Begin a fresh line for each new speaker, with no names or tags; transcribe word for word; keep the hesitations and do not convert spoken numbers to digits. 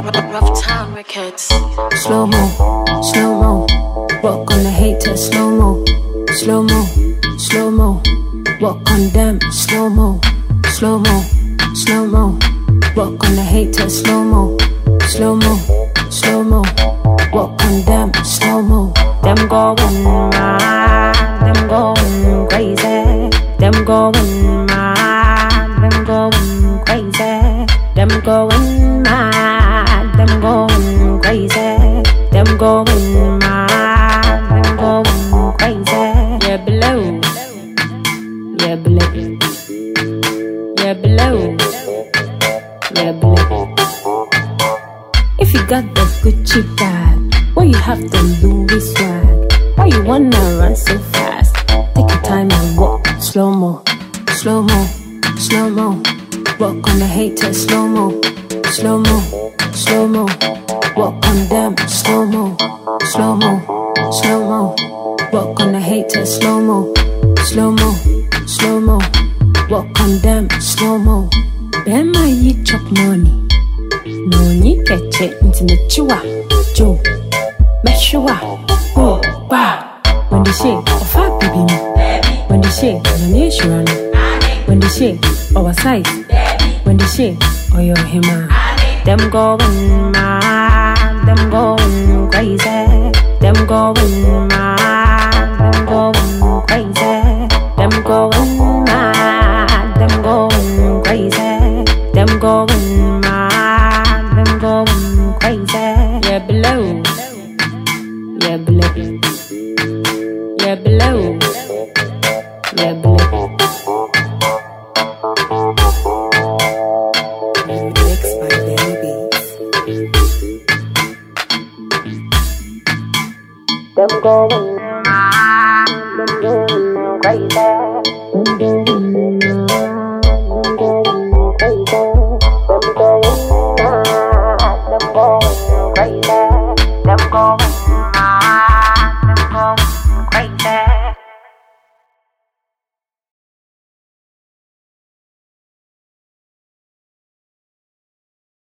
Rough Town Records.
Slow mo, slow mo. Walk on the hater, slow mo, slow mo, slow mo. Walk on them, slow mo, slow mo, slow mo. Walk on the hater, slow mo, slow mo, slow mo. Walk on them, slow mo. Them going mad, them going crazy. Them going mad, them going crazy. Them going mad, them going crazy. Them going mad, them going crazy. Yeah, below. Yeah, below. Yeah, below. Yeah, below. If you got the Gucci bag, why you have the Louis swag? Why you wanna run so fast? Take your time and walk slow mo, slow mo, slow mo. Walk on the hater, slow mo, slow mo, slow mo. Walk on them, slow mo, slow mo, slow mo. Walk on the hater, slow mo, slow mo, slow mo. Walk on them, slow mo. Them I eat chop money. No ni catch it into the chua, Joe. Meshua, oh, ba. When they say, oh, fat baby me. When they say, oh, your nation. When they say, oh, a size. When they say, oh, your hima. Them going mad, them going crazy. Them going mad, them going crazy. Them going mad, them going crazy. Them going mad, them going crazy. Yeah, below. Yeah, below. Yeah, below. Yeah, below. Mixed by Danny Beats. Them going